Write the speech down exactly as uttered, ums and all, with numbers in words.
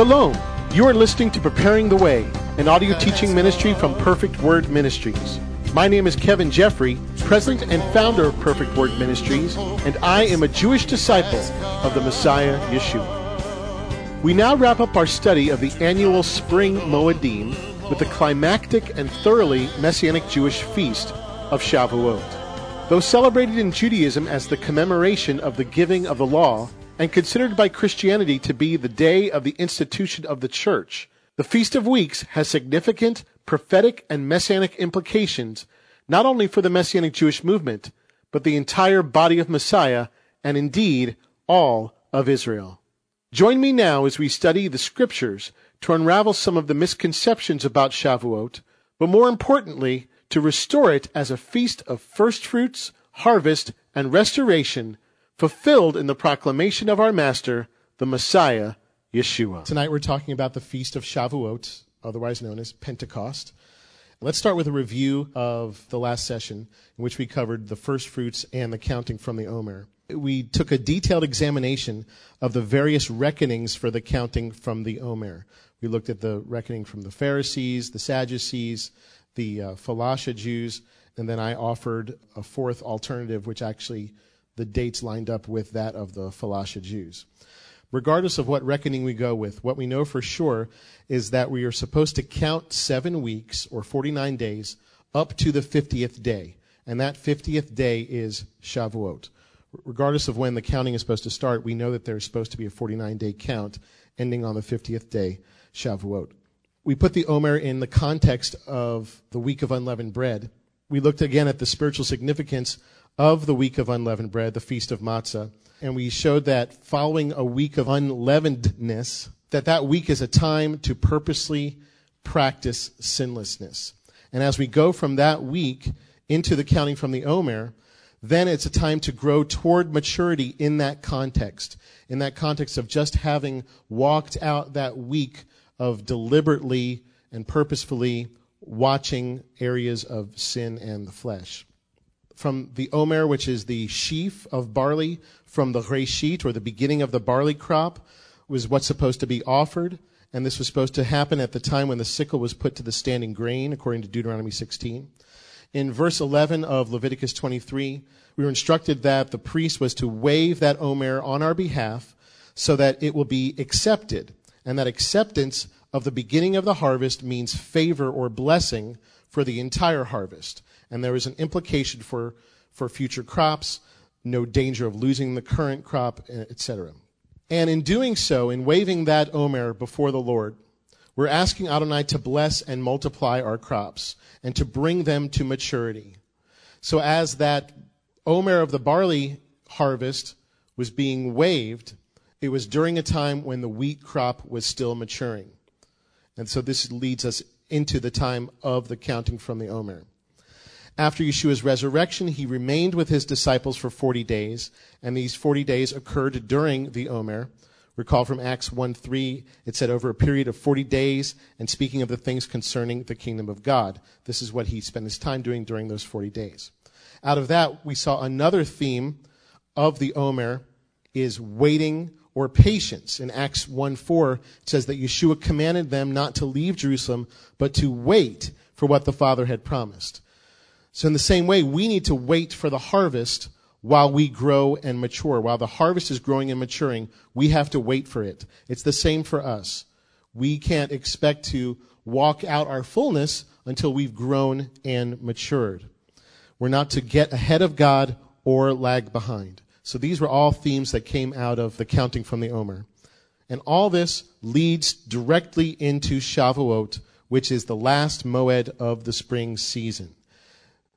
Shalom! You are listening to Preparing the Way, an audio teaching ministry from Perfect Word Ministries. My name is Kevin Jeffrey, president and founder of Perfect Word Ministries, and I am a Jewish disciple of the Messiah, Yeshua. We now wrap up our study of the annual Spring Moedim with the climactic and thoroughly Messianic Jewish feast of Shavuot. Though celebrated in Judaism as the commemoration of the giving of the law, and considered by Christianity to be the day of the institution of the church, the Feast of Weeks has significant prophetic and messianic implications not only for the Messianic Jewish movement, but the entire body of Messiah, and indeed all of Israel. Join me now as we study the scriptures to unravel some of the misconceptions about Shavuot, but more importantly, to restore it as a feast of first fruits, harvest, and restoration, fulfilled in the proclamation of our Master, the Messiah, Yeshua. Tonight we're talking about the Feast of Shavuot, otherwise known as Pentecost. Let's start with a review of the last session in which we covered the first fruits and the counting from the Omer. We took a detailed examination of the various reckonings for the counting from the Omer. We looked at the reckoning from the Pharisees, the Sadducees, the uh, Falasha Jews, and then I offered a fourth alternative, which actually the dates lined up with that of the Falasha Jews. Regardless of what reckoning we go with, what we know for sure is that we are supposed to count seven weeks, or forty-nine days, up to the fiftieth day. And that fiftieth day is Shavuot. Regardless of when the counting is supposed to start, we know that there's supposed to be a forty-nine day count ending on the fiftieth day, Shavuot. We put the Omer in the context of the week of unleavened bread. We looked again at the spiritual significance of the week of unleavened bread, the Feast of Matzah, and we showed that following a week of unleavenedness, that that week is a time to purposely practice sinlessness. And as we go from that week into the counting from the Omer, then it's a time to grow toward maturity in that context, in that context of just having walked out that week of deliberately and purposefully watching areas of sin and the flesh. From the Omer, which is the sheaf of barley, from the Reshit, or the beginning of the barley crop, was what's supposed to be offered. And this was supposed to happen at the time when the sickle was put to the standing grain, according to Deuteronomy sixteen. In verse eleven of Leviticus twenty-three, we were instructed that the priest was to wave that Omer on our behalf so that it will be accepted. And that acceptance of the beginning of the harvest means favor or blessing for the entire harvest. And there is an implication for, for future crops, no danger of losing the current crop, et cetera. And in doing so, in waving that Omer before the Lord, we're asking Adonai to bless and multiply our crops and to bring them to maturity. So as that Omer of the barley harvest was being waved, it was during a time when the wheat crop was still maturing. And so this leads us into the time of the counting from the Omer. After Yeshua's resurrection, he remained with his disciples for forty days, and these forty days occurred during the Omer. Recall from Acts one three, it said over a period of forty days, and speaking of the things concerning the kingdom of God. This is what he spent his time doing during those forty days. Out of that, we saw another theme of the Omer is waiting or patience. In Acts one four, it says that Yeshua commanded them not to leave Jerusalem, but to wait for what the Father had promised. So in the same way, we need to wait for the harvest while we grow and mature. While the harvest is growing and maturing, we have to wait for it. It's the same for us. We can't expect to walk out our fullness until we've grown and matured. We're not to get ahead of God or lag behind. So these were all themes that came out of the counting from the Omer. And all this leads directly into Shavuot, which is the last moed of the spring season.